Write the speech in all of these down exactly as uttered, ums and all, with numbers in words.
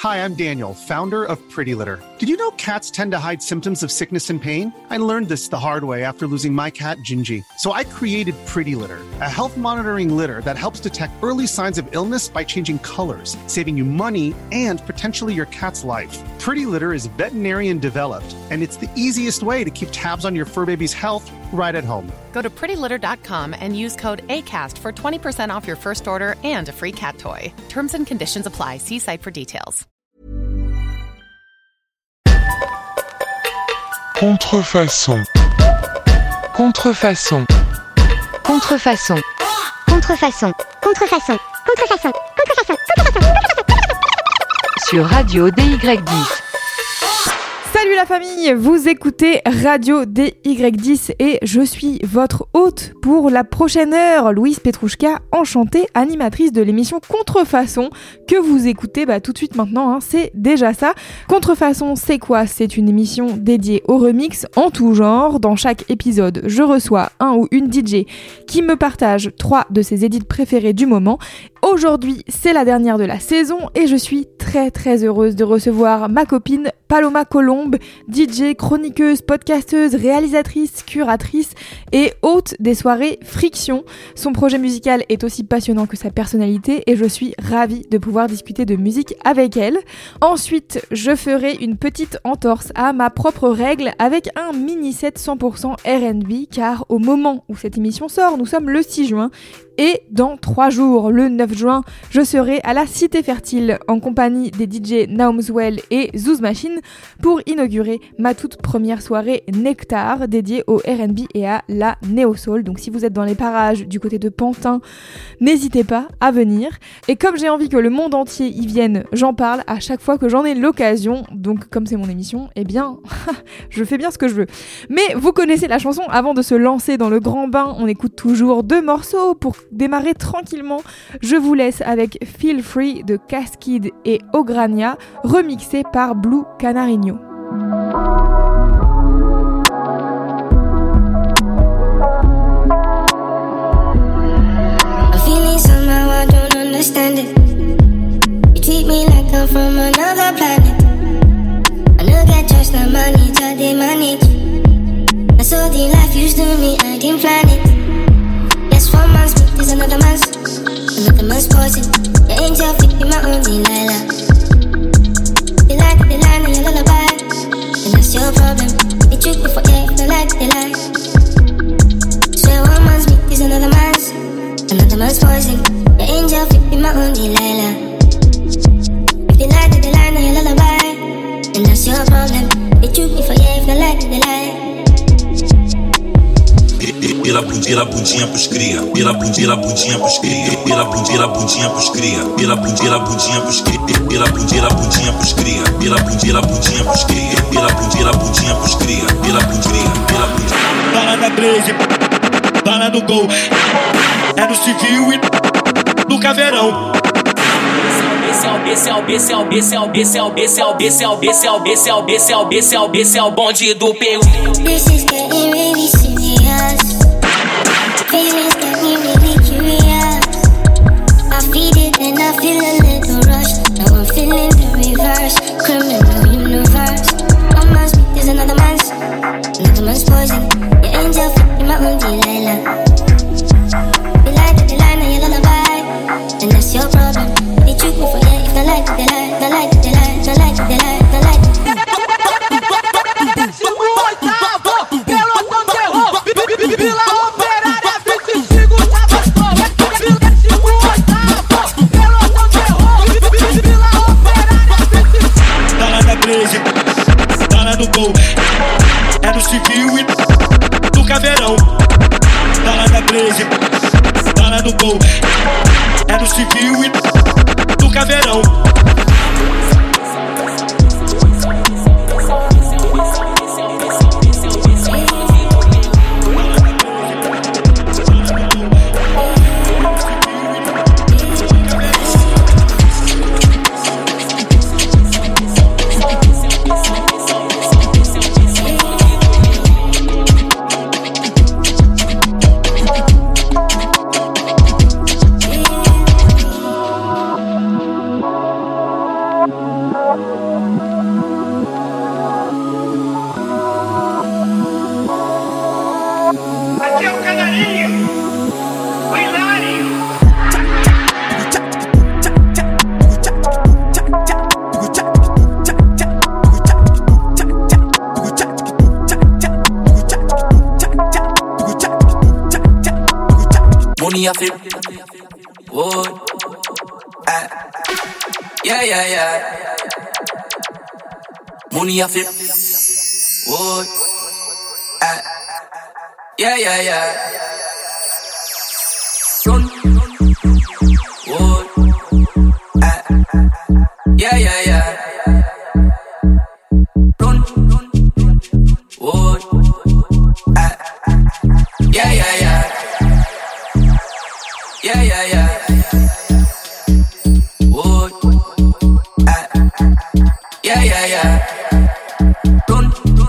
Hi, I'm Daniel, founder of Pretty Litter. Did you know cats tend to hide symptoms of sickness and pain? I learned this the hard way after losing my cat, Gingy. So I created Pretty Litter, a health monitoring litter that helps detect early signs of illness by changing colors, saving you money and potentially your cat's life. Pretty Litter is veterinarian developed, and it's the easiest way to keep tabs on your fur baby's health right at home. Go to pretty litter dot com and use code ACAST for twenty percent off your first order and a free cat toy. Terms and conditions apply. See site for details. Contrefaçon. Contrefaçon. Contrefaçon. Contrefaçon. Contrefaçon. Contrefaçon. Contrefaçon. Sur Radio D Y dix. Salut la famille, vous écoutez Radio D Y dix et je suis votre hôte pour la prochaine heure, Louise Petrouchka, enchantée, animatrice de l'émission Contrefaçon, que vous écoutez bah, tout de suite maintenant, hein, c'est déjà ça. Contrefaçon, c'est quoi ? C'est une émission dédiée au remix en tout genre. Dans chaque épisode, je reçois un ou une D J qui me partage trois de ses edits préférés du moment. Aujourd'hui, c'est la dernière de la saison et je suis très très heureuse de recevoir ma copine Paloma Colombe, D J, chroniqueuse, podcasteuse, réalisatrice, curatrice et hôte des soirées Friction. Son projet musical est aussi passionnant que sa personnalité et je suis ravie de pouvoir discuter de musique avec elle. Ensuite, je ferai une petite entorse à ma propre règle avec un mini set cent pour cent R and B car au moment où cette émission sort, nous sommes le six juin. Et dans trois jours, le neuf juin, je serai à la Cité Fertile en compagnie des D J Naumswell et Zouz Machine pour inaugurer ma toute première soirée Nectar dédiée au R and B et à la néo-soul. Donc si vous êtes dans les parages du côté de Pantin, n'hésitez pas à venir. Et comme j'ai envie que le monde entier y vienne, j'en parle à chaque fois que j'en ai l'occasion. Donc comme c'est mon émission, eh bien, je fais bien ce que je veux. Mais vous connaissez la chanson, avant de se lancer dans le grand bain, on écoute toujours deux morceaux pour démarrer tranquillement. Je vous laisse avec Feel Free de Cascade et Ogrania, remixé par Blue Canarino. I'm feeling somehow I don't understand it. You treat me like I'm from another planet. I know that just not money till they manage. I saw the life used to me, I didn't plan it. Yes, one man's speak is another man's, another man's poison. Your angel fit be my own Delilah. They like the line and your lullaby, and that's your problem. They trick me for air, they like, they lie. Swear one man's speak is another man's, another man's poison. Your angel fit be my own Delilah. If they like the line and your lullaby, and that's your problem. They trick me for air, they like, they lie. Pela bundinha, bundinha pros cria. Pela bundinha, bundinha pros cria. Pela bundinha, bundinha pros cria. Pela bundinha, bundinha pros cria. Pela bundinha, bundinha pros cria. Pela bundinha, bundinha pros cria. Pela bundinha, bundinha pros cria. Pela bundinha, pela bundinha. Bala na treze, bala no gol. É no civil e no caveirão. Esse é o bonde do P U. This is getting really serious. Feelings get me really curious. I feed it and I feel a little rush. Now I'm feeling the reverse. Criminal universe. One man's speak is another man's, another man's poison. Your angel fit in my own Delilah. You like the line and your lullaby, and that's your problem. They trick me for yeah, if I like it, they lie, I like it, they lie, I like it, they lie, I like it. Money I feel. Whoa. Ah. Yeah, yeah, yeah. Money I feel. Whoa. Ah. Yeah, yeah, yeah. Run. Whoa. Ah. Yeah, yeah, yeah. Run. Whoa. Ah. Yeah, yeah, yeah. Yeah, yeah, yeah. Whoa. Ah. Yeah, yeah, yeah. Run.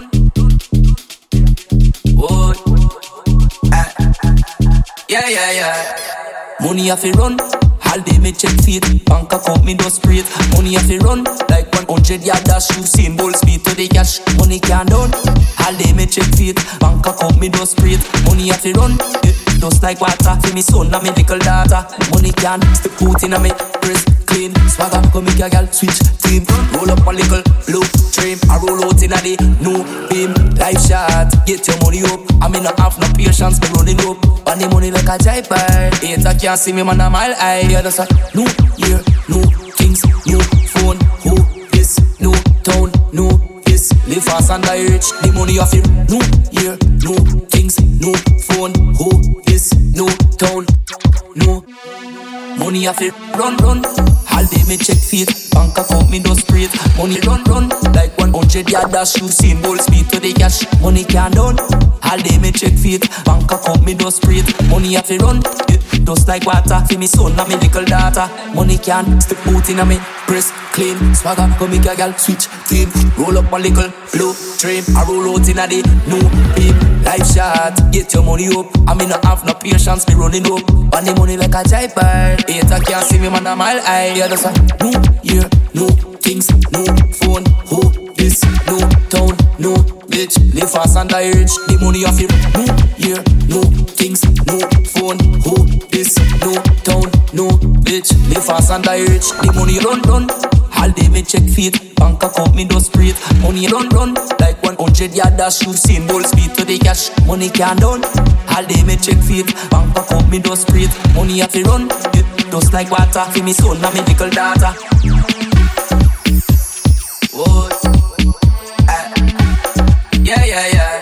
Whoa. Ah. Yeah, yeah, yeah. Money have to run. All day me check feet. Bank account me just spray it. Money have to run. Like one hundred yard dash. You seen ball speed to the cash. Money can't down. All day me check feet. Bank account me just spray it. Money have to run. It just like water. For me son and me little daughter. Money can't stick foot in a me wrist. Clean. Swagger come make a girl switch team. Roll up a little blue dream. I roll out in a day. No beam. Life shot. Get your money up. I mean not have no patience. Me running up. And the money like a jiper. Hater can't see me man a mile high. Yeah, that's a new year, new things, new phone. Who this? New town, new this. Live fast and die rich. The money off here. New year, new things, new phone. Who this? New town, new money off here. Run, run. All day me check feet. Bank account me no spray it. Money run, run. Like one hundred yard dash. You seen ball speed to the cash. Money can't down. All day me check feet. Bank account me no spray it. Money have to run. It just like water. For me son and me little daughter. Money can't stick boot in a me press clean. Swagger come make a girl switch team. Roll up a little blue dream. I roll out in a day new beam. Life shot. Get your money up. I mean not have no patience. Me running up. And the money like a jiper. Hater can't see me man a mile high. Yeah, that's a new year, new things, new phone. Who this? New town, new bitch. Live fast and die rich. The money off here. New year, new things, new phone. Who this? New town, new bitch. Live fast and die rich. The money run, run. All day me check feet. Bank account me just spray it. Money run, run. Like one hundred yard dash. You seen ball speed to the cash. Money can't down. All day me check feet. Bank account me just spray it. Money have to run. It just like water. For me son and me little daughter. Whoa. Ah. Yeah, yeah, yeah.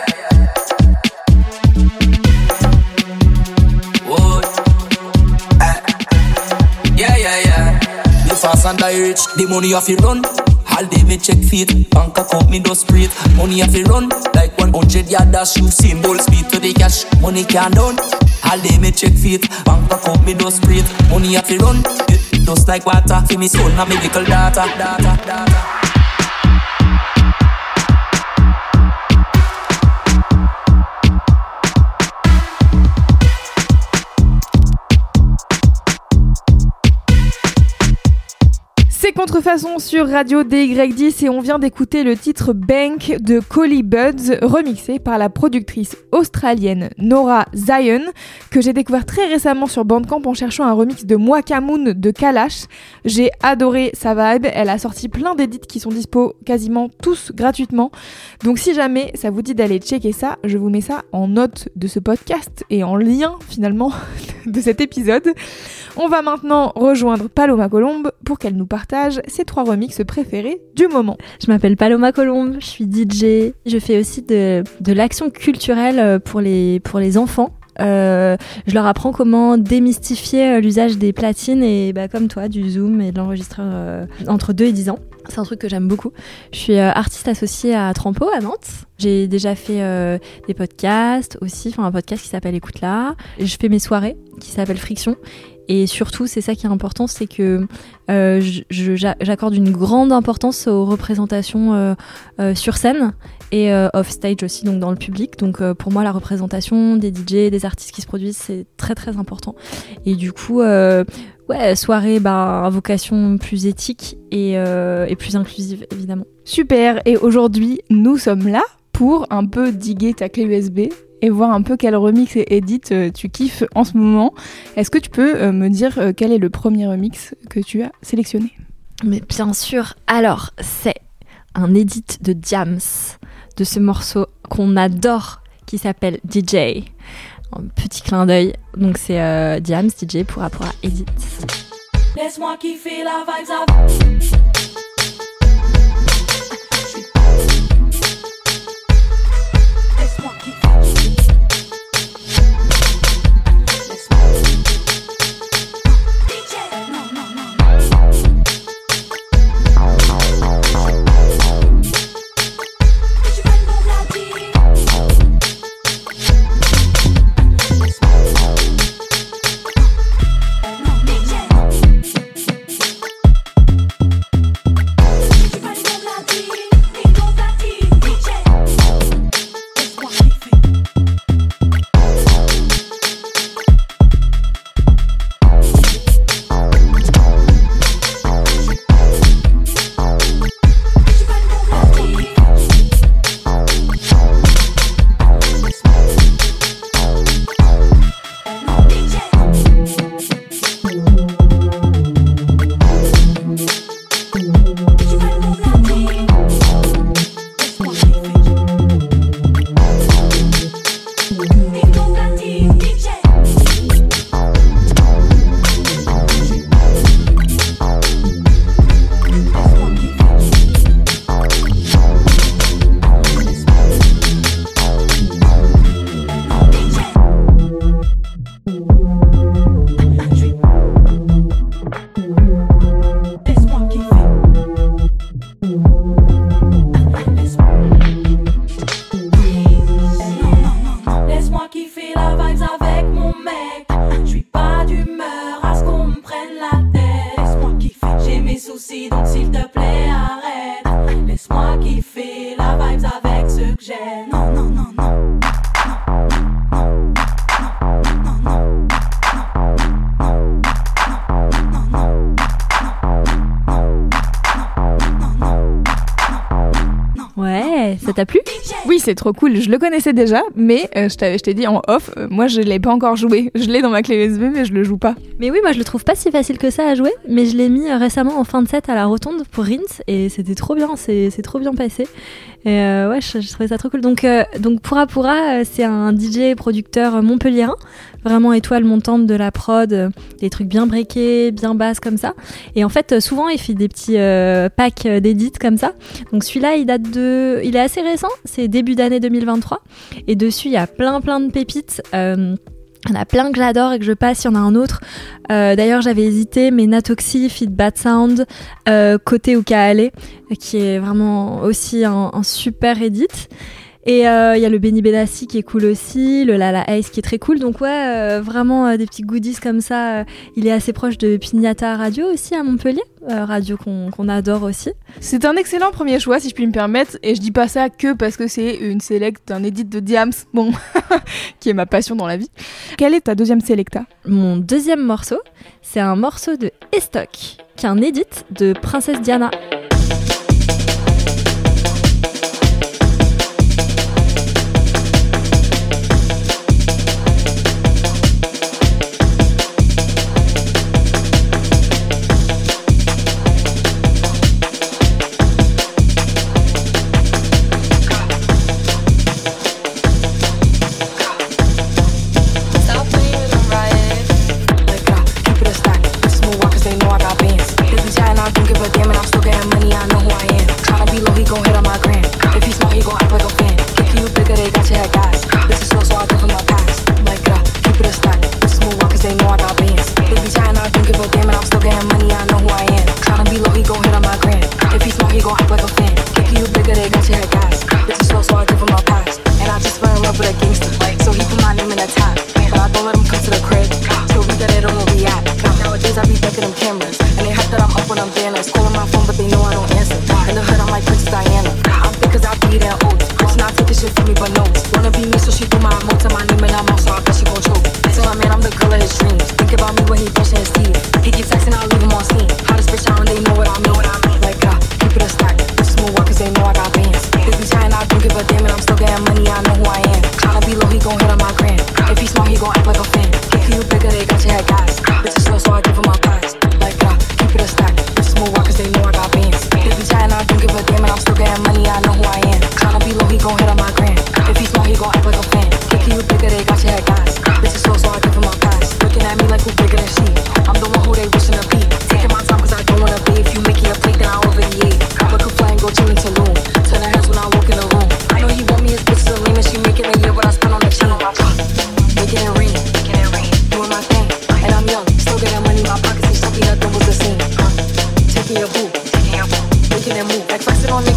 Whoa. Ah. Yeah, yeah, yeah. Live fast and die rich. The money off you run. All day me check feet. Bank account me just spray it. Money off you run. Like one hundred yard dash. You seen ball speed to the cash. Money can't down. All day me check feet. Bank account me just spray it. Money off you run. It just like water. For me son and me little daughter. Daughter, daughter. C'est Contrefaçon sur Radio D Y dix et on vient d'écouter le titre Bank de Collie Buddz, remixé par la productrice australienne Nora Zion, que j'ai découvert très récemment sur Bandcamp en cherchant un remix de Mwakamoon de Kalash. J'ai adoré sa vibe, elle a sorti plein d'édits qui sont dispo quasiment tous gratuitement. Donc si jamais ça vous dit d'aller checker ça, je vous mets ça en note de ce podcast et en lien finalement de cet épisode. On va maintenant rejoindre Paloma Colombe pour qu'elle nous partage ses trois remixes préférés du moment. Je m'appelle Paloma Colombe, je suis D J. Je fais aussi de, de l'action culturelle pour les, pour les enfants. Euh, je leur apprends comment démystifier l'usage des platines et bah, comme toi, du zoom et de l'enregistreur euh, entre deux et dix ans. C'est un truc que j'aime beaucoup. Je suis euh, artiste associée à Trampo à Nantes. J'ai déjà fait euh, des podcasts aussi, enfin un podcast qui s'appelle Écoute là. Je fais mes soirées qui s'appellent Friction. Et surtout, c'est ça qui est important, c'est que euh, je, je, j'accorde une grande importance aux représentations euh, euh, sur scène et euh, off stage aussi, donc dans le public. Donc euh, pour moi, la représentation des D J, des artistes qui se produisent, c'est très très important. Et du coup, euh, ouais, soirée, bah, vocation plus éthique et, euh, et plus inclusive, évidemment. Super, et aujourd'hui, nous sommes là pour un peu diguer ta clé U S B et voir un peu quel remix et edit tu kiffes en ce moment. Est-ce que tu peux me dire quel est le premier remix que tu as sélectionné ? Mais bien sûr, alors c'est un edit de Diams, de ce morceau qu'on adore qui s'appelle D J. Un petit clin d'œil. Donc c'est euh, Diams, D J, Pura Pura, Edit. Laisse-moi kiffer la vibes avec. Ça t'a plu ? Oui, c'est trop cool. Je le connaissais déjà, mais euh, je, t'avais, je t'ai dit en off, euh, moi je l'ai pas encore joué. Je l'ai dans ma clé U S B, mais je le joue pas. Mais oui, moi je le trouve pas si facile que ça à jouer, mais je l'ai mis euh, récemment en fin de set à la Rotonde pour Rinse et c'était trop bien, c'est, c'est trop bien passé. Et euh, ouais, je, je trouvais ça trop cool. Donc, euh, donc Pura Pura, euh, c'est un D J producteur montpelliérain, vraiment étoile montante de la prod, euh, des trucs bien breakés, bien basses comme ça. Et en fait, euh, souvent il fait des petits euh, packs d'édits comme ça. Donc celui-là, il date de, il est assez récent, c'est début d'année deux mille vingt-trois. Et dessus, il y a plein plein de pépites. Euh, Il y en a plein que j'adore et que je passe, il y en a un autre. Euh, d'ailleurs, j'avais hésité, mais Natoxy, Fit Bad Sound, euh, Côté Ukaale, qui est vraiment aussi un, un super edit. Et il euh, y a le Benny Benassi qui est cool aussi, le Lala Ace qui est très cool. Donc ouais, euh, vraiment euh, des petits goodies comme ça. Euh, il est assez proche de Pignata Radio aussi à Montpellier, euh, radio qu'on, qu'on adore aussi. C'est un excellent premier choix si je puis me permettre. Et je dis pas ça que parce que c'est une select d'un edit de Diams, bon, qui est ma passion dans la vie. Quelle est ta deuxième selecta ? Mon deuxième morceau, c'est un morceau de Estoc, qui est un edit de Princesse Diana. Damn it, I'm still getting money.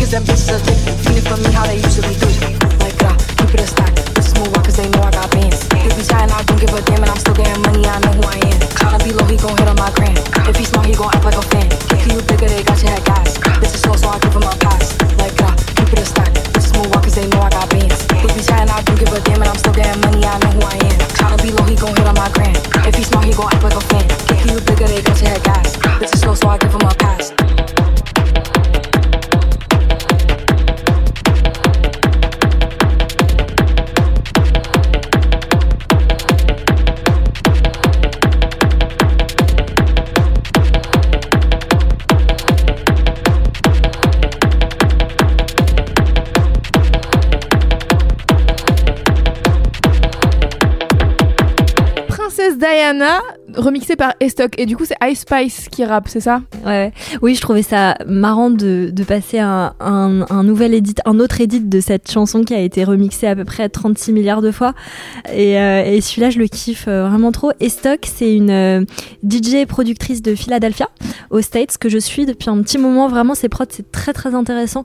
Cause them bitches are lit, feeling for me how they usually do. Like, uh, keep it a stack, bitches move on cause they know I got bands. If he's trying, I don't give a damn and I'm still getting money, I know who I am. Tryna be low, he gon' hit on my gram. If he's smart, he gon' act like a fan. If you bigger, they got your head gas. Bitches slow, so I give him a pass. Like, uh, keep it a stack, bitches move on cause they know I got bands. If he's trying, I don't give a damn and I'm still getting money, I know who I am. Tryna be low, he gon' hit on my gram. If he's smart, he gon' act like a fan. If you bigger, they got your head gas. Bitches slow, so I give him a pass. Diana, remixée par Estoc. Et du coup, c'est Ice Spice qui rappe, c'est ça ? Ouais. Oui, je trouvais ça marrant de, de passer un, un, un nouvel edit, un autre edit de cette chanson qui a été remixée à peu près trente-six milliards de fois. Et, euh, et celui-là, je le kiffe vraiment trop. Estoc, c'est une euh, D J et productrice de Philadelphia, aux States, que je suis depuis un petit moment. Vraiment, ses prods, c'est très très intéressant.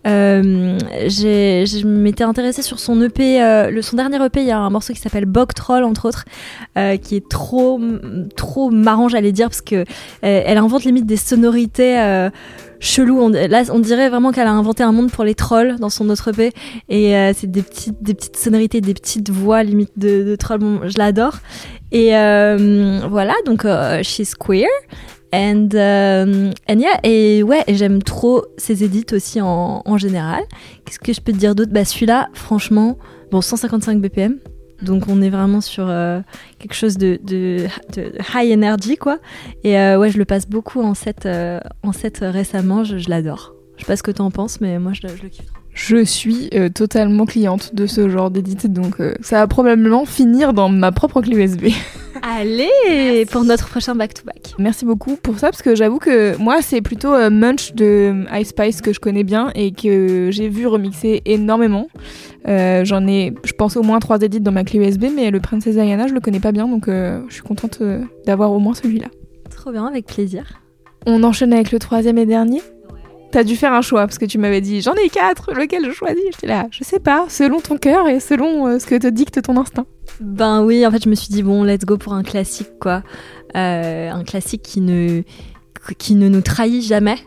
Euh, j'ai, je m'étais intéressée sur son E P, euh, le, son dernier E P, il y a un morceau qui s'appelle Bog Troll, entre autres, euh, qui est trop trop marrant, j'allais dire, parce que euh, elle invente limite des sonorités euh, cheloues. On, là, on dirait vraiment qu'elle a inventé un monde pour les trolls dans son autre E P, et euh, c'est des petites des petites sonorités, des petites voix limite de, de trolls. Bon, je l'adore. Et euh, voilà, donc euh, she's queer. And, uh, and yeah, et ouais, et j'aime trop ses edits aussi en, en général. Qu'est-ce que je peux te dire d'autre ? Bah celui-là, franchement, bon, cent cinquante-cinq B P M. Donc on est vraiment sur euh, quelque chose de, de, de high energy, quoi. Et euh, ouais, je le passe beaucoup en set, euh, en set récemment, je, je l'adore. Je sais pas ce que t'en penses, mais moi je, je le kiffe. Je suis euh, totalement cliente de ce genre d'édit, donc euh, ça va probablement finir dans ma propre clé U S B. Allez, merci. Pour notre prochain back-to-back. Merci beaucoup pour ça, parce que j'avoue que moi, c'est plutôt euh, Munch de Ice Spice que je connais bien et que j'ai vu remixer énormément. Euh, j'en ai, je pense, au moins trois edits dans ma clé U S B, mais le Princess Diana, je le connais pas bien, donc euh, je suis contente euh, d'avoir au moins celui-là. Trop bien, avec plaisir. On enchaîne avec le troisième et dernier. T'as dû faire un choix, parce que tu m'avais dit « J'en ai quatre, lequel je choisis ?» J'étais là, je sais pas, selon ton cœur et selon euh, ce que te dicte ton instinct. Ben oui, en fait, je me suis dit « Bon, let's go pour un classique, quoi. Euh, un classique qui ne, qui ne nous trahit jamais.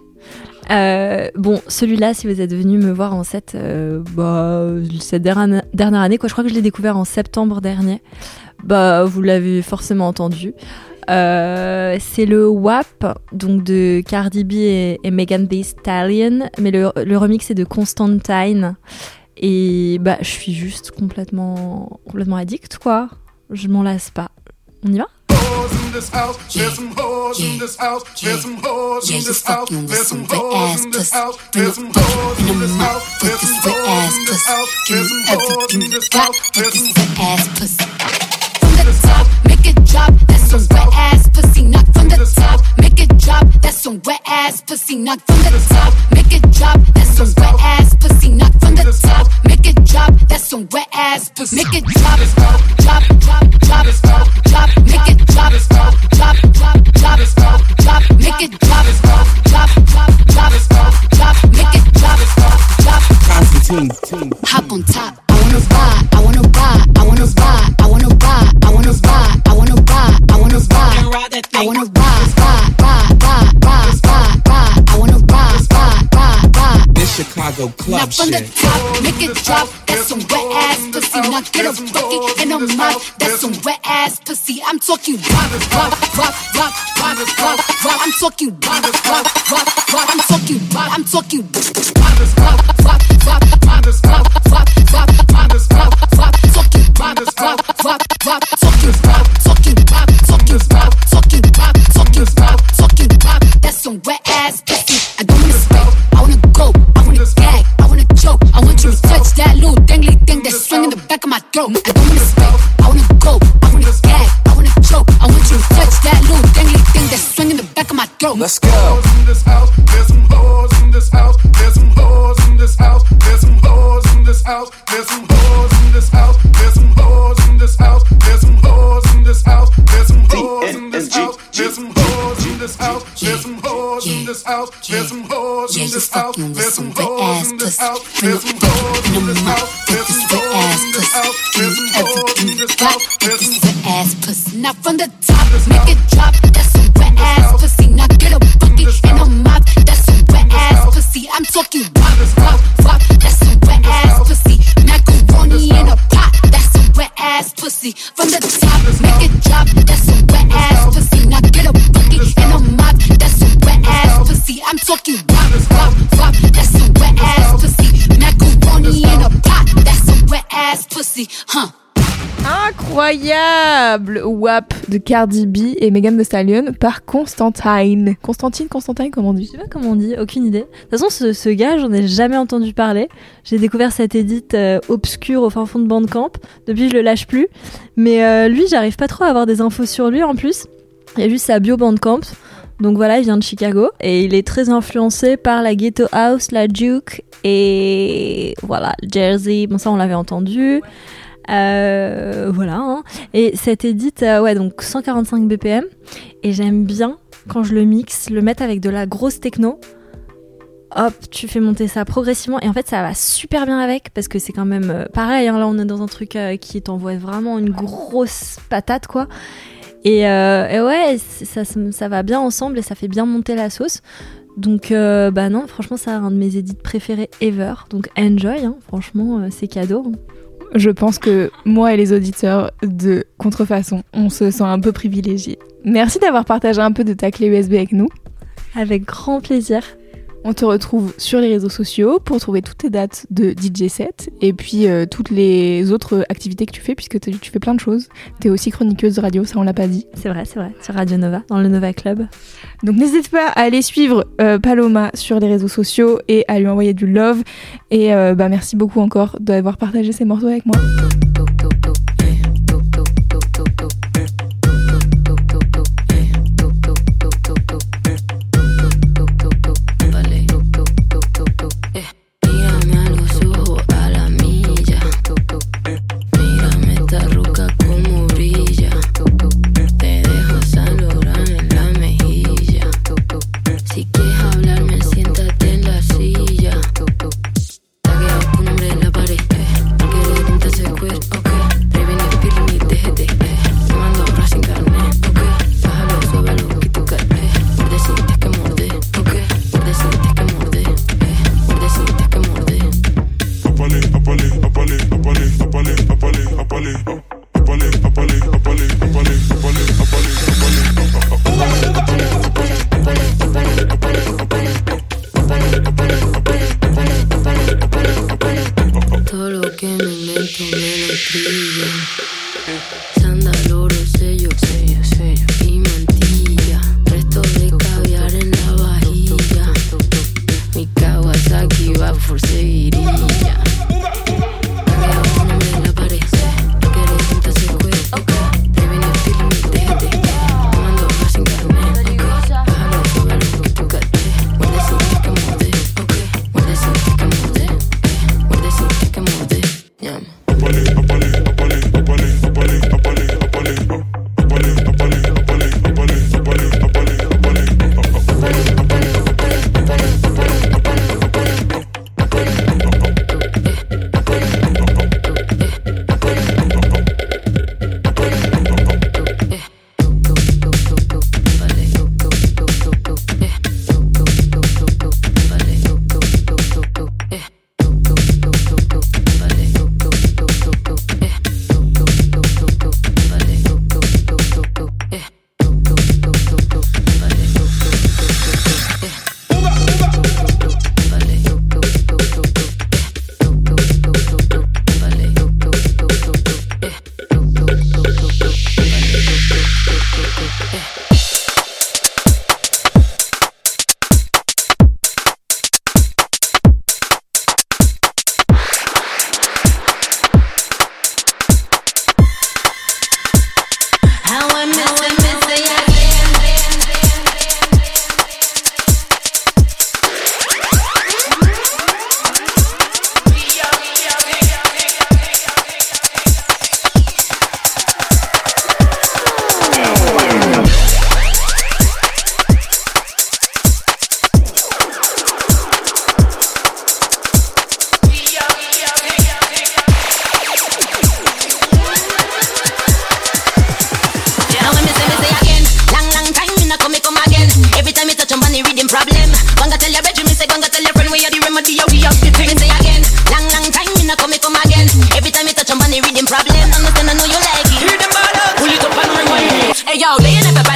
Euh, bon, celui-là, si vous êtes venu me voir en set, euh, bah, cette dernière, dernière année, quoi, je crois que je l'ai découvert en septembre dernier, bah, vous l'avez forcément entendu. Euh, c'est le W A P, donc de Cardi B et, et Megan Thee Stallion, mais le, le remix est de Constantine. Et bah, je suis juste complètement, complètement addict, quoi. Je m'en lasse pas. On y va? In this house, there's some hoes in this house, there's some hoes in this house, there's some hoes in this house, there's some hoes in this house, there's some hoes in this house, there's some hoes in this house, there's some ass pussy. From the top, make it drop, that's some wet ass pussy. Not from the top, make it drop, that's some wet ass pussy. Not from the top, make it drop, that's some wet ass pussy. Not from the top, make it drop, that's some wet ass pussy. Make it drop, drop, drop, drop, drop, drop, drop, make it drop, drop, drop, drop, drop, drop, drop, make it drop, drop, drop, drop, drop, drop, drop, make it drop, drop, drop. Constantine, hop on top. I wanna ride, I wanna ride, I wanna ride, I wanna ride, I wanna ride, I wanna ride, I wanna ride, I wanna ride, ride, ride, ride, ride, ride, ride, I wanna ride, ride, ride, ride. This Chicago club now from shit. the top, make it drop. That's some wet ass pussy. Now get a bucket in a mouth. That's some wet ass pussy. I'm talking rock, rock, rock, rock, rock, rock, rock. I'm talking rock, rock, rock, rock. I'm talking rock. I'm talking rock, rock, rock, rock, rock, rock, rock, rock, rock, rock, rock. Talking rock, rock, rock, rock. Talking rock, talking rock, talking rock, talking rock, talking rock, talking rock. That's some wet ass pussy. I don't wanna spit. I wanna go. I wanna gag. I wanna choke. I want you to touch that little dangly thing that's swinging the back of my throat. I don't wanna spit. I wanna go. I wanna gag. I wanna choke. I want you to touch that little dangly thing that's swinging the back of my throat. Let's go. In this house, there's some hoes in this house. There's some hoes in this house. There's some hoes in this house. There's some hoes in this house. There's some hoes in this house. There's some hoes in this house. There's some hoes in this house. There's some hoes in this house. There's some hoes in this house. There's some hoes in this just fucking with some wet ass pussy. Bring it back in the mouth with this wet ass pussy. Give me everything you got with this wet ass pussy. Now from the top, make it drop. That's some wet ass pussy. Now get a bucket and a mop. That's some wet ass pussy. I'm talking wop, wop, wop. That's some wet ass pussy. Macaroni in a pot. That's some wet ass pussy. From the top, make it drop. That's some wet ass pussy. Now get a bucket and a mop. That's some wet ass pussy. I'm talking wop, wop, wop. That's some wet ass pussy. Macaroni in a pot. That's some wet ass pussy. Huh. Incroyable! W A P de Cardi B et Megan Thee Stallion par Constantine. Constantine, Constantine, comment on dit? Je sais pas comment on dit, aucune idée. De toute façon, ce, ce gars, j'en ai jamais entendu parler. J'ai découvert cette édite euh, obscure au fin fond de Bandcamp. Depuis, je le lâche plus. Mais euh, lui, j'arrive pas trop à avoir des infos sur lui en plus. Il y a juste sa bio Bandcamp. Donc voilà, il vient de Chicago et il est très influencé par la Ghetto House, la Juke et voilà, Jersey. Bon, ça, on l'avait entendu. Euh, voilà, hein. Et cette édite, euh, ouais, donc cent quarante-cinq B P M. Et j'aime bien quand je le mixe, le mettre avec de la grosse techno. Hop, tu fais monter ça progressivement. Et en fait, ça va super bien avec parce que c'est quand même euh, pareil. Hein, là, on est dans un truc euh, qui t'envoie vraiment une grosse patate, quoi. Et, euh, et ouais, ça, ça va bien ensemble et ça fait bien monter la sauce. Donc, euh, bah non, franchement, c'est un de mes édits préférés ever. Donc, enjoy, hein, franchement, euh, c'est cadeau. Hein. Je pense que moi et les auditeurs de Contrefaçon, on se sent un peu privilégiés. Merci d'avoir partagé un peu de ta clé U S B avec nous. Avec grand plaisir. On te retrouve sur les réseaux sociaux pour trouver toutes tes dates de D J set et puis euh, toutes les autres activités que tu fais puisque tu fais plein de choses. T'es aussi chroniqueuse de radio, ça on l'a pas dit. C'est vrai, c'est vrai, sur Radio Nova, dans le Nova Club. Donc n'hésite pas à aller suivre euh, Paloma sur les réseaux sociaux et à lui envoyer du love. Et euh, bah, merci beaucoup encore d'avoir partagé ces morceaux avec moi.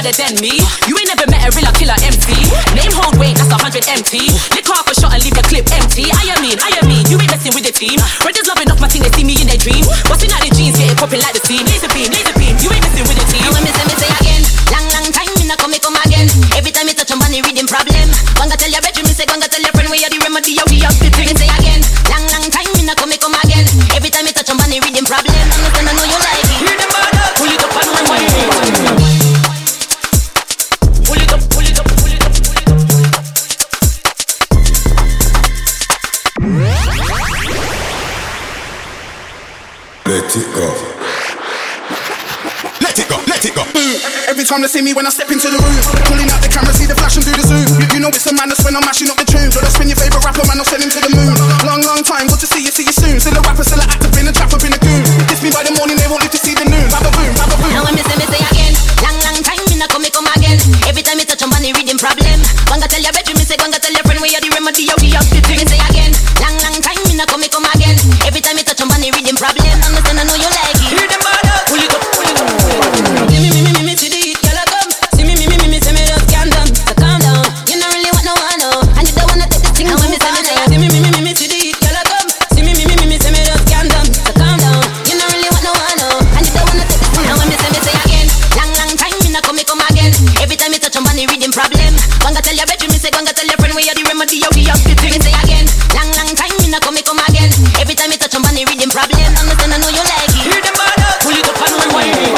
better than me. You ain't never met a real killer M C. Name hold weight, that's a hundred empty. Lick half a shot and leave the clip empty. I am mean, I am mean, you ain't messing with the team. Brothers loving off my team, they see me in their dream. Busting out the jeans, getting popping like the scene. Laser beam, laser beam, you ain't messing with the team. Now when me say me say again, long long time me not come me come again. Every time me touch on money reading problem. Gonna tell your bedroom, me say gonna tell your friend where you the remedy, you the up the thing. Me say again, long long time me not come me come again. Every time me touch on money reading problem. Understand I know you like it. Hear them bad up, pull it up and rewind it. Pull it up, pull it up, pull it up, pull it up, pull it up. Let it go. Let it go, let it go. Every time they see me when I step into the room, pulling out the camera, see the flash and do the zoom. You, you know it's a madness when I'm mashing up the tunes. Or I spin your favourite rapper, man, I'll send him to the moon. Long, long time, good to see you, see you soon. Still a rapper, still a actor, been a trapper, been a goon. Kiss me by the morning, they won't live to see the noon. Have a boom, have a boom. Now when me say me say again, long, long time me not come me come again. Every time me touch on money reading problem. Gonna tell your bedroom, me say gonna tell your friend where you the remedy, you the up the thing. Me say again, long, long time me not come me come again. Every time me touch on money reading problem. Understand I know you like it. Hear them bad up, pull it up, pull it up. See me, me, me, me, me, see the heat, girl I come. See me, me, me, me, me, say me just calm down. So calm down. You don't really want no one, no. And you don't wanna take this thing too far. See me, me, me, me, me, see the heat, girl I come. See me, me, me, me, me, say me just calm down. So calm down. You don't really want no one, no. And you don't wanna take this thing. Now when me say me say again, long, long time me not come me come again. Every time me touch on money reading problem. Gonna tell your bedroom, me say gonna tell your friend where you the remedy, you the up the thing. Me say again, long, long time me not come me come again. Every time me touch on money reading problem. Understand I know you like it. Hear them bad up, pull it up and rewind it.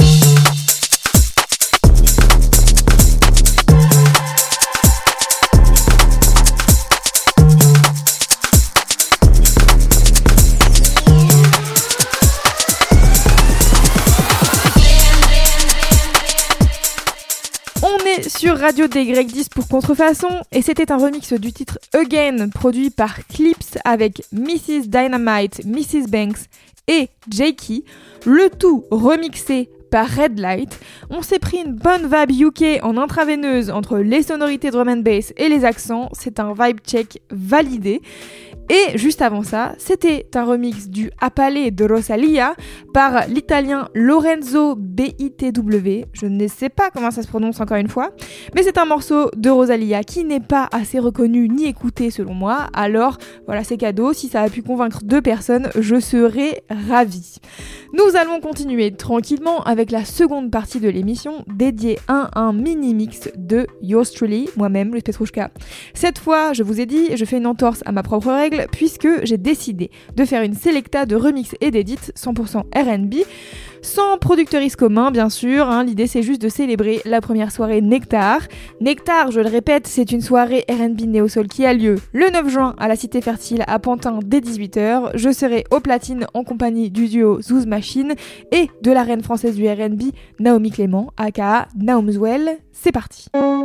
Sur Radio D Y dix pour Contrefaçon, et c'était un remix du titre Again produit par Clips avec missus Dynamite, missus Banks et Jakey, le tout remixé par Red Light. On s'est pris une bonne vibe U K en intraveineuse entre les sonorités drum and bass et les accents, c'est un vibe check validé. Et juste avant ça, c'était un remix du Appalé de Rosalia par l'italien Lorenzo B I T W. Je ne sais pas comment ça se prononce encore une fois, mais c'est un morceau de Rosalia qui n'est pas assez reconnu ni écouté selon moi. Alors voilà, c'est cadeau. Si ça a pu convaincre deux personnes, je serais ravie. Nous allons continuer tranquillement avec la seconde partie de l'émission dédiée à un mini-mix de Yours Truly, moi-même, Louise Petrouchka. Cette fois, je vous ai dit, je fais une entorse à ma propre règle puisque j'ai décidé de faire une sélecta de remix et d'édits cent pour cent R and B, sans producteurisme commun bien sûr, hein, l'idée c'est juste de célébrer la première soirée Nectar. Nectar, je le répète, c'est une soirée R and B néo-soul qui a lieu le neuf juin à la Cité Fertile à Pantin dès dix-huit heures. Je serai au platine en compagnie du duo Zouz Machine et de la reine française du R and B, Naomi Clément, aka Naomswell. C'est parti.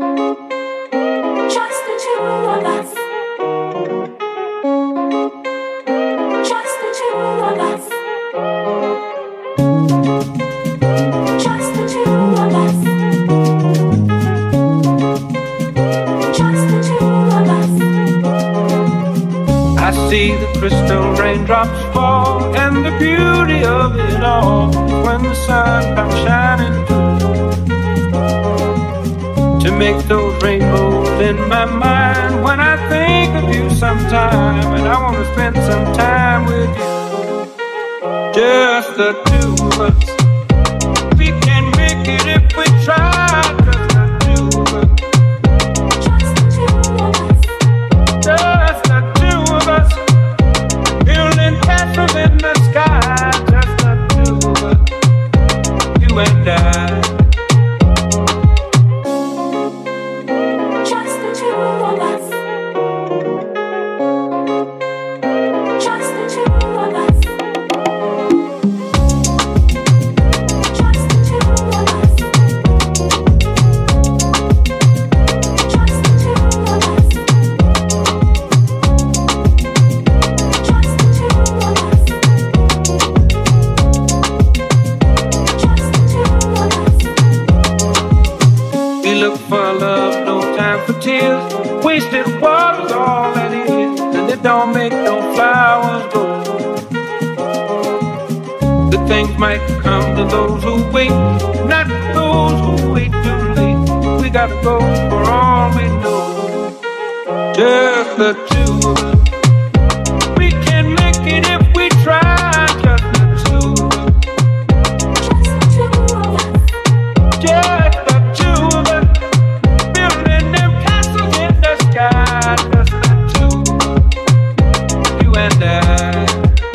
Just the two of us. Just the two of us. Just the two of us. Just the two of us. I see the crystal raindrops fall, and the beauty of it all when the sun comes shining through to make those rainbows in my mind when I think of you sometime, and I want to spend some time with you. Just the two of us. We can make it if we try. Just the two of us. Just the two of us. Just the two of us. Building castles in the sky. Just the two of us. You and I. Just the two of us. Just the two of us. Tears, wasted water's all that is, and it don't make no flowers grow. Good things might come to those who wait, not those who wait too long. gotta go for all we know. Just the two of us. We can make it if we try. Just the two of us. Just the two of us. Building them castles in the sky. Just the two of us. You and I.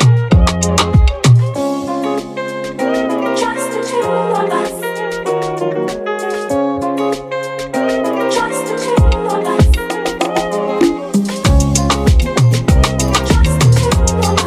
Just the two of us. Just the two of us. Just the two of us.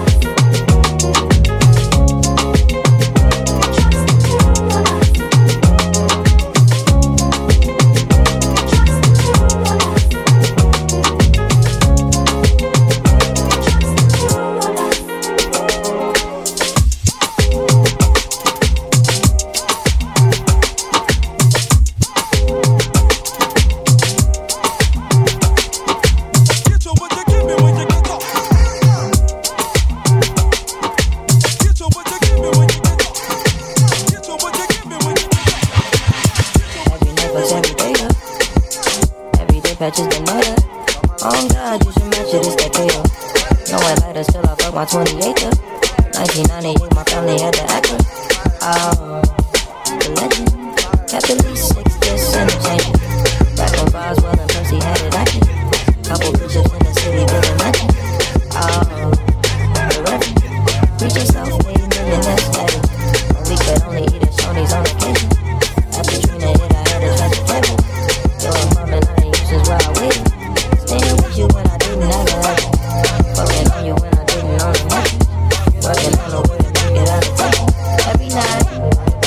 Patches been murdered. Oh God, you should match it, it's that K O. No one lighter, still I fuck my twenty-eighth. nineteen ninety-eight, my family had the actor. Oh, the legend. Kept at least six discs and a change. Back when Boswell and Percy had it acting. Couple bitches in the city building mansion. Oh, the reverend. Preach yourself, made millionaire status. We could only eat at Shoney's on occasion. After Trina hit, I had a tragic table. Yo, I'm bumming, I ain't used as well, I waited. Staying with you when I didn't have a habit. Fucking on you when I didn't own a nothing. Working on the way to make it out of touch. Every night.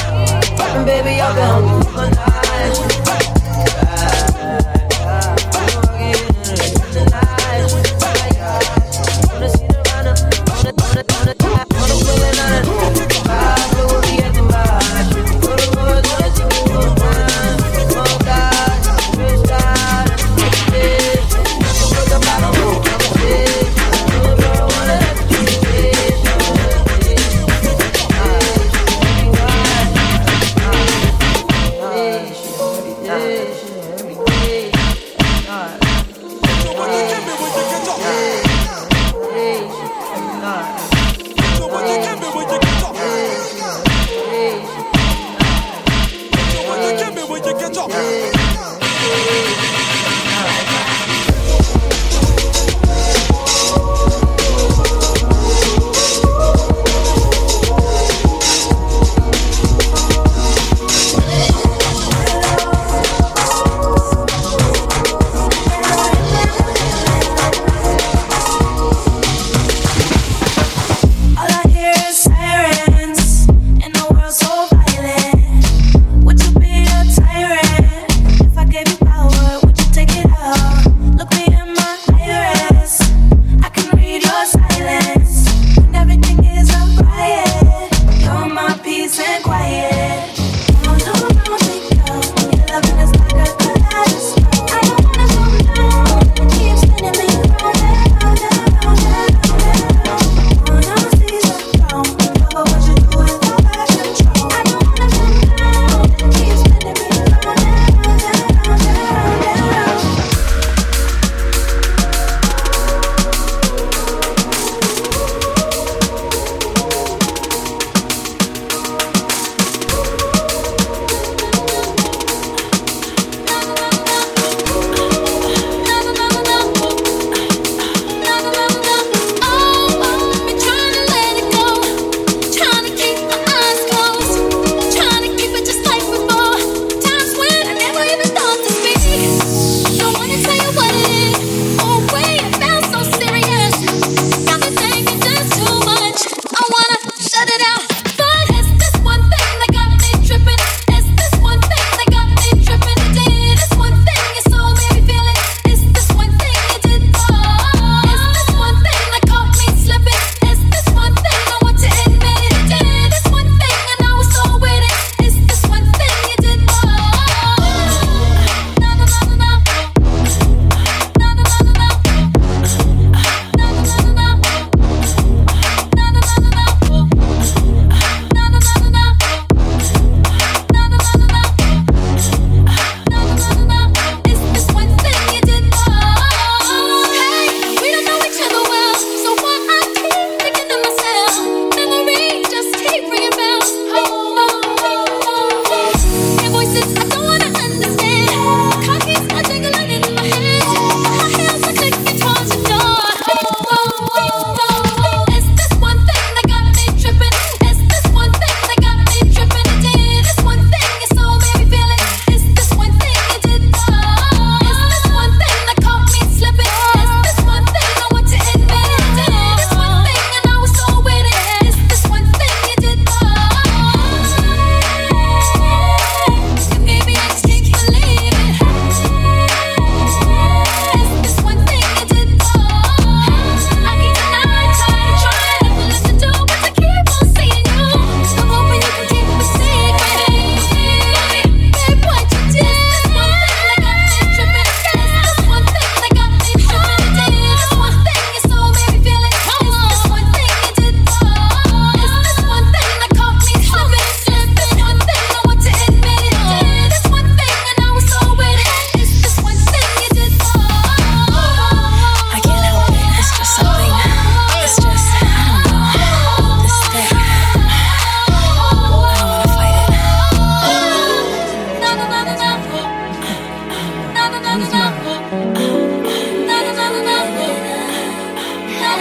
And baby, I've been hungry for my life.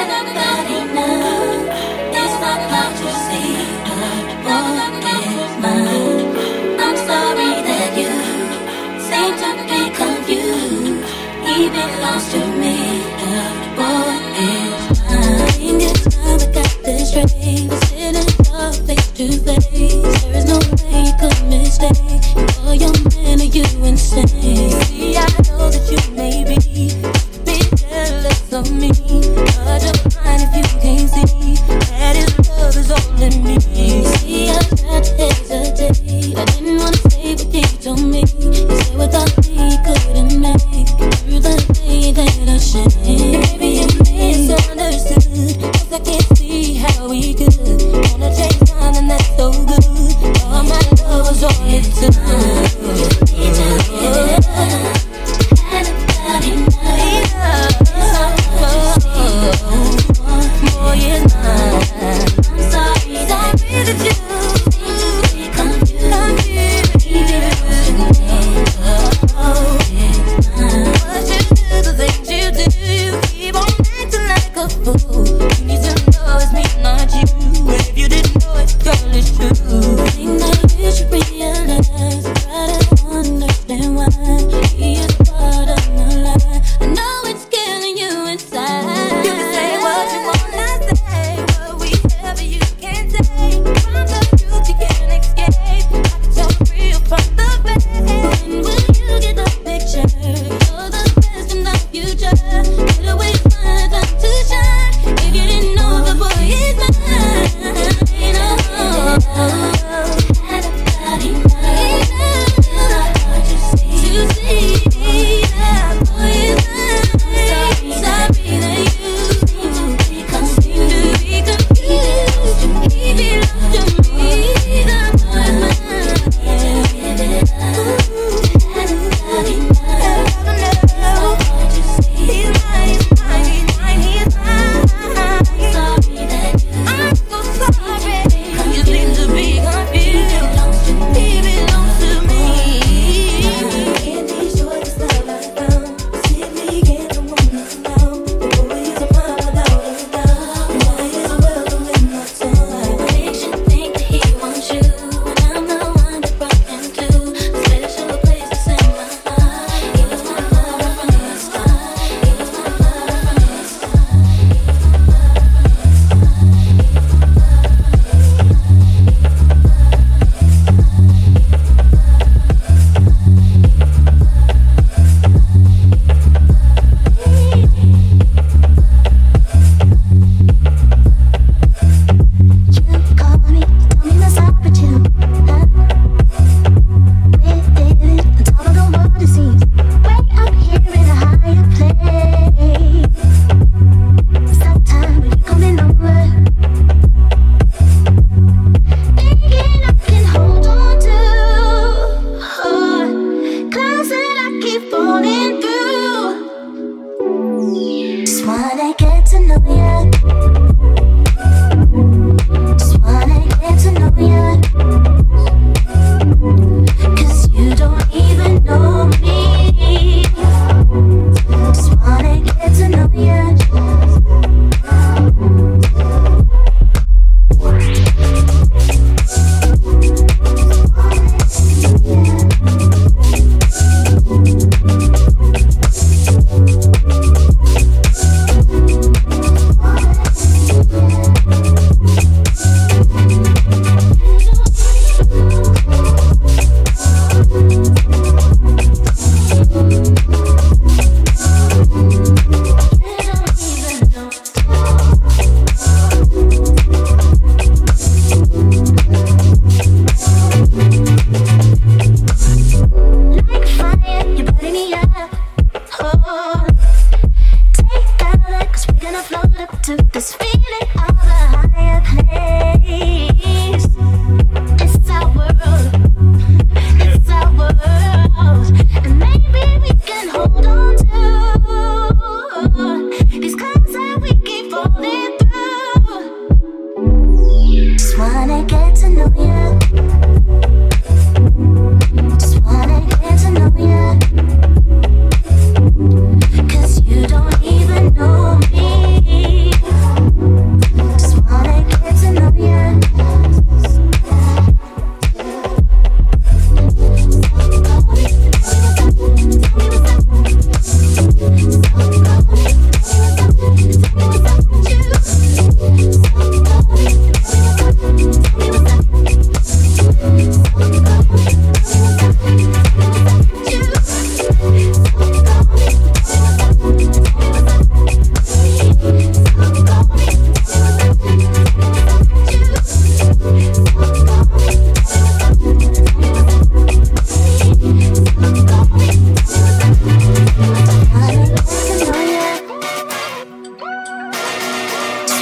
Cause you don't even know me.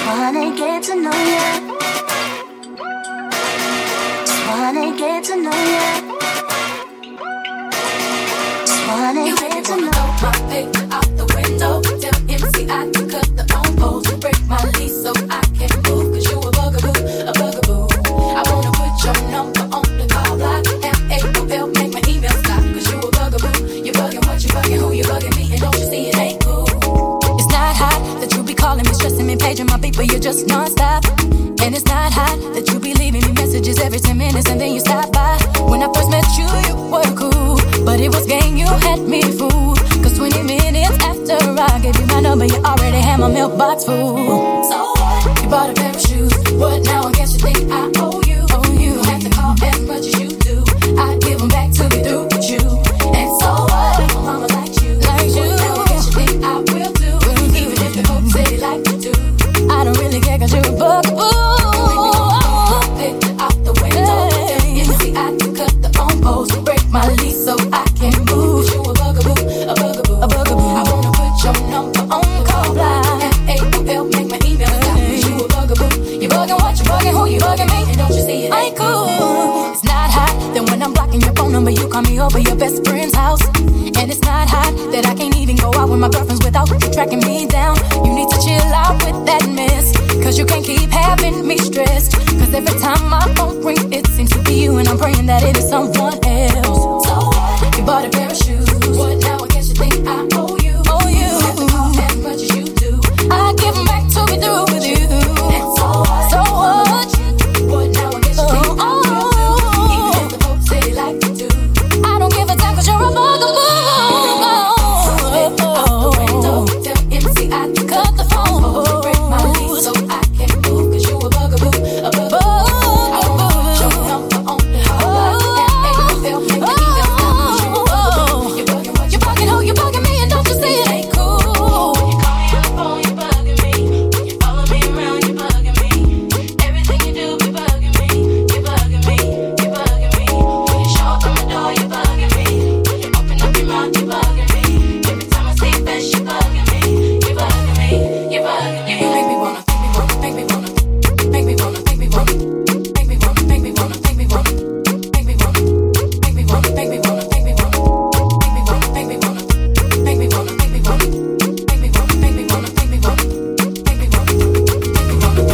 wanna get to know ya. Just wanna get to know ya. Just wanna You get to wanna know. throw my paper out the window. Tell M C I to cut the phone poles and break my lease so I can move. Cause you a bugaboo, a bugaboo. I wanna put your number on the call block. F A O L, make my email stop. Cause you a bugaboo. You bugging what you bugging, who you bugging me. And don't you see it ain't cool. It's not hot that you be calling me, stressing me, paging my beat, but you're just non-stop. And it's not hot that you be leaving me messages every ten minutes and then you stop by. When I first met you, you were cool, but it was game, you had me fooled. Cause twenty minutes after I gave you my number, you already had my mailbox full. So what? You bought a pair of shoes. What now? I guess you think I owe you. Oh, you don't have to call as much as you do. I give them back to be through with you. And so what? My mama likes you. Like you. What now? I guess you think I will do. Even if the folks say they like you do. I don't really care cause you're a bugaboo. Out the window. Tell M C I to cut the phone poles, break my lease so I can move. You a bugaboo, a bugaboo, a bugaboo. I wanna put your number on the call block. F A O L, make my email stop. You a bugaboo, you bugging what you bugging, who you bugging me, and don't you see it ain't cool. It's not hot that when I'm blocking your phone number, you call me over your best friend's house. And it's not hot that I can't even go out with my girlfriends without you tracking me down. You need to chill out with that mess, cause you can't keep having me stressed. Cause every time my phone rings, it seems to be you, and I'm praying that it is someone else. So what? You bought a pair of shoes. What now? I guess you think I owe you. Oh, you. You have to call as much as you do. I give them back to be through with you. And so what? So what? What now? I guess you think Oh, I will do. Even if the folks say they like you do. I don't give a damn cause you're a bugaboo. Tell M C I to cut the phone poles, break my lease so I can move. Cause you a bugaboo, a bugaboo. I wanna put your number on the call block. F A O L, make my email stop. Cause you a bugaboo. You bugging what you bugging, who you bugging me, and don't you see it ain't cool. When you call me on the phone, you bugging me. When you follow me around, you bugging me. Everything you do be bugging me. You bugging me, you bugging me. When you show up at my door, you bugging me. When you open up your mouth, you bugging me. Every time I see your face, you bugging me. You bugging me, you bugging me. You make me wanna, make me wanna, make me wanna, make me wanna, make me wanna, make me wanna, make me wanna, make me wanna, make me wanna, make me wanna, make me wanna, make me wanna, make me wanna, make me wanna, make me wanna, make me wanna, make me wanna, make me wanna, make me wanna, make me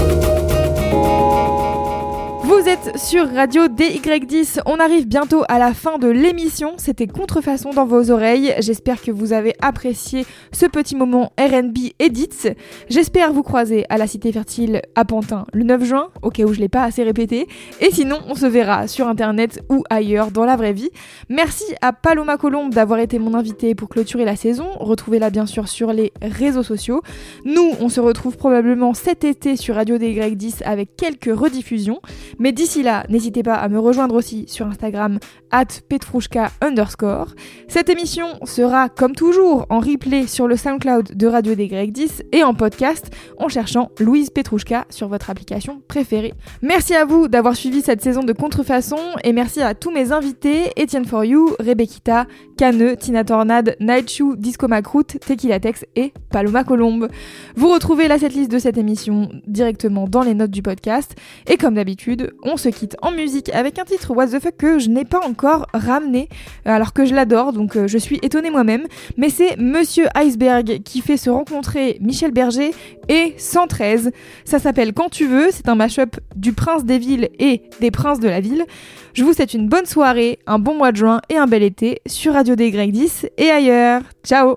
wanna. Vous êtes sur Radio D Y dix, on arrive bientôt à la fin de l'émission, c'était Contrefaçon dans vos oreilles, j'espère que vous avez apprécié ce petit moment R and B edits, j'espère vous croiser à la Cité Fertile à Pantin le neuf juin, au cas où je l'ai pas assez répété, et sinon on se verra sur internet ou ailleurs dans la vraie vie. Merci à Paloma Colombe d'avoir été mon invitée pour clôturer la saison, retrouvez-la bien sûr sur les réseaux sociaux. Nous, on se retrouve probablement cet été sur Radio D Y dix avec quelques rediffusions, mais d'ici là, n'hésitez pas à me rejoindre aussi sur Instagram arobase petrouchka underscore. Cette émission sera comme toujours en replay sur le SoundCloud de Radio D Y dix et en podcast en cherchant Louise Petrouchka sur votre application préférée. Merci à vous d'avoir suivi cette saison de Contrefaçon et merci à tous mes invités, Etienne For You, Rebekita, Caneux, Tina Tornade, Nightshoe, Disco Macroute, Tequila Tex et Paloma Colombe. Vous retrouvez la setlist de cette émission directement dans les notes du podcast et comme d'habitude, on se quitte en musique avec un titre What the fuck que je n'ai pas encore ramené alors que je l'adore, donc euh, je suis étonnée moi-même, mais c'est Monsieur Iceberg qui fait se rencontrer Michel Berger et cent treize. Ça s'appelle Quand tu veux, c'est un mash-up du Prince des villes et des Princes de la ville. Je vous souhaite une bonne soirée, un bon mois de juin et un bel été sur Radio D Y dix et ailleurs. Ciao.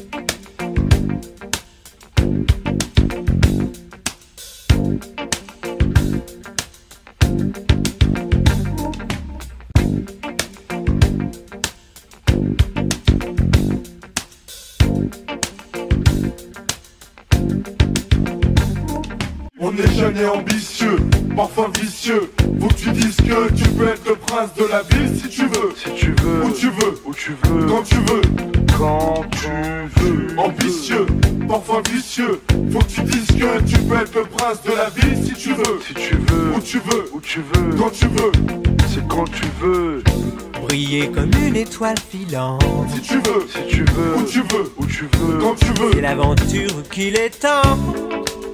On est jeune et ambitieux, parfois vicieux. Faut que tu dises que tu peux être le prince de la ville si tu veux. Si tu veux, où tu veux, où tu veux, quand tu veux, quand tu veux. Ambitieux, parfois vicieux. Faut que tu dises que tu peux être le prince de la ville si tu veux. Si tu veux, où tu veux, où tu veux, quand tu veux. C'est quand tu veux. Briller comme une étoile filante. Si tu veux, si tu veux, où tu veux, où tu veux, quand tu veux. C'est l'aventure qu'il est temps.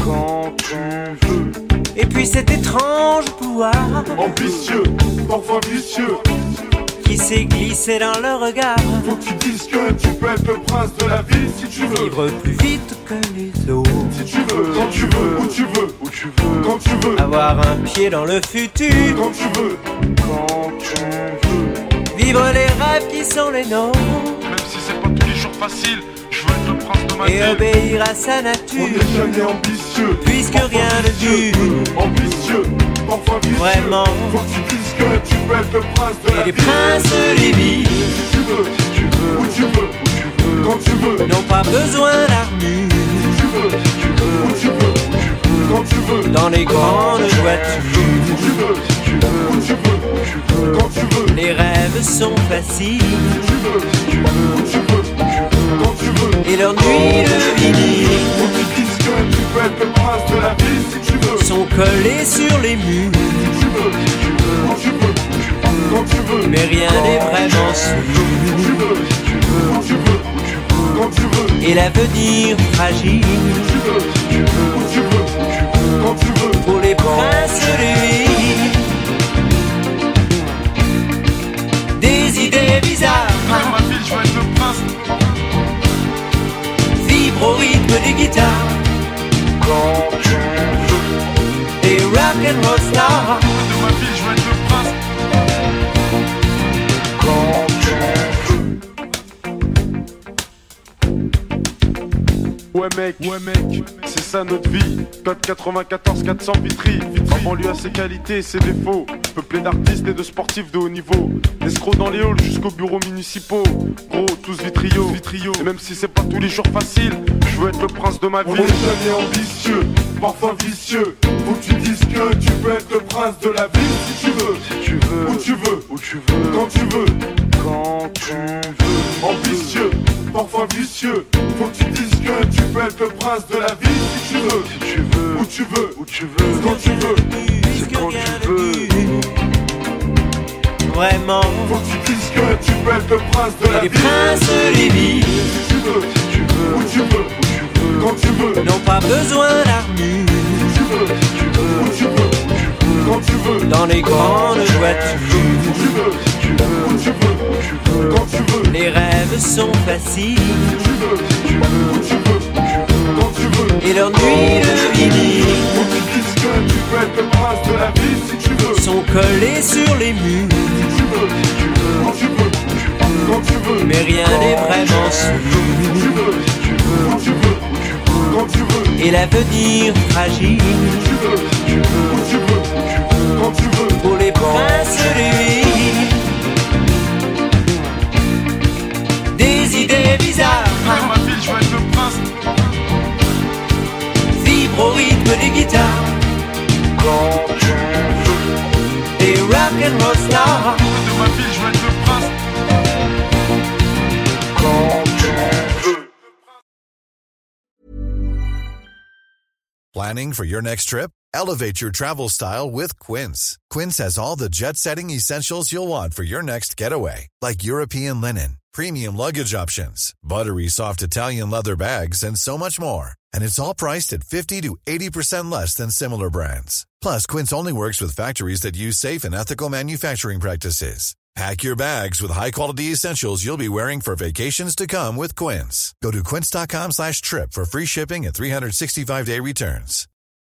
quand tu veux. Et puis cet étrange pouvoir ambitieux, parfois vicieux, qui s'est glissé dans le regard. Faut que tu dises que tu peux être le prince de la vie si tu veux. Vivre plus vite que les autres. Si tu veux, quand tu veux, où tu veux, où tu veux, quand tu veux. Avoir un pied dans le futur. Quand tu veux, quand tu veux. Vivre les rêves qui sont les nôtres. Même si c'est pas tous les jours facile, je veux être le prince de ma vie. Et obéir à sa nature. On n'est jamais ambitieux, puisque rien ne dure. Ambitieux, parfois vicieux. Vraiment. Faut que tu dises que tu peux être le prince de et la les vie. princes des vies. Si tu veux, si tu veux, où tu veux, où tu veux, quand tu veux. N'ont pas besoin d'armure. Si tu veux, si tu veux, où tu veux, où tu veux, quand tu veux. Dans les grandes voitures. Si tu veux, si tu veux, où tu veux, où tu veux, quand tu veux. Les rêves sont faciles. Si tu veux, si tu veux, où tu veux, où tu veux, quand tu veux. Et leurs nuits de vinyle. Faut que tu dises que tu peux être le prince de la vie si tu veux. Sont collés sur les murs. Si tu veux, si tu veux, quand tu veux, où tu veux, quand tu veux. Mais rien n'est vraiment sûr. Si tu veux, si tu veux, où tu veux, où tu veux, quand tu veux. Et l'avenir fragile. Si tu veux, si tu veux, où tu veux, où tu veux, quand tu veux. Pour les princes des vies. Des idées bizarres. Dans ma ville, je veux être le prince. Vibre au rythme des guitares. Quand tu veux. Et rock and roll stars. De ma ville, je veux être le prince. Quand tu veux. Ouais mec, ouais mec, c'est ça notre vie. Code quatre-vingt-quatorze quatre cents Vitry. En banlieue a ses qualités et ses défauts. Peuplé d'artistes et de sportifs de haut niveau. Escrocs dans les halls jusqu'aux bureaux municipaux. Gros, tous vitrio, vitrio. Et même si c'est pas tous les jours facile, je veux être le prince de ma vie. On est jamais ambitieux, parfois vicieux. Faut que tu dises que tu peux être le prince de la vie si tu veux. Si tu veux, où tu veux, où tu veux, quand tu veux. Quand tu veux. Ambitieux, parfois vicieux. Faut que tu dises que tu peux être le prince de la vie si tu veux. Si tu veux, où tu veux, où tu veux, quand tu veux. C'est quand tu veux. Vraiment. Faut que tu dises que tu peux être le prince de la les vie. Les princes des vies. Si tu veux, si tu veux, où tu veux, où tu veux, quand tu veux. N'ont pas besoin d'armure. Si tu veux, si tu veux, où tu veux, où tu veux, quand tu veux. Dans les grandes voitures. Si tu veux, si tu veux, où tu veux, où tu veux, quand tu veux. Les rêves sont faciles. Si tu veux, si tu veux, où tu veux, où tu veux, quand tu veux. Et leurs nuits de vinyle. Faut que tu dises que tu peux être le prince de la vie si tu veux. Sont collés sur les murs. Si tu veux, si tu veux, quand tu veux, où tu veux, quand tu veux. Mais rien n'est vraiment sûr. Si tu veux, si tu veux, où tu veux, où tu veux, quand tu veux. Et l'avenir fragile. Si tu veux, si tu veux, où tu veux, où tu veux, quand tu veux. Pour les princes des vies. Des idées bizarres. Dans ma ville, je veux être le prince. Vibre au rythme des guitares. Quand tu veux. Et rock and roll stars. De ma ville, je veux être le prince. Quand tu veux. Planning for your next trip? Elevate your travel style with Quince. Quince has all the jet-setting essentials you'll want for your next getaway, like European linen, premium luggage options, buttery soft Italian leather bags, and so much more. And it's all priced at fifty to eighty percent less than similar brands. Plus, Quince only works with factories that use safe and ethical manufacturing practices. Pack your bags with high-quality essentials you'll be wearing for vacations to come with Quince. Go to quince.com slash trip for free shipping and three sixty-five day returns.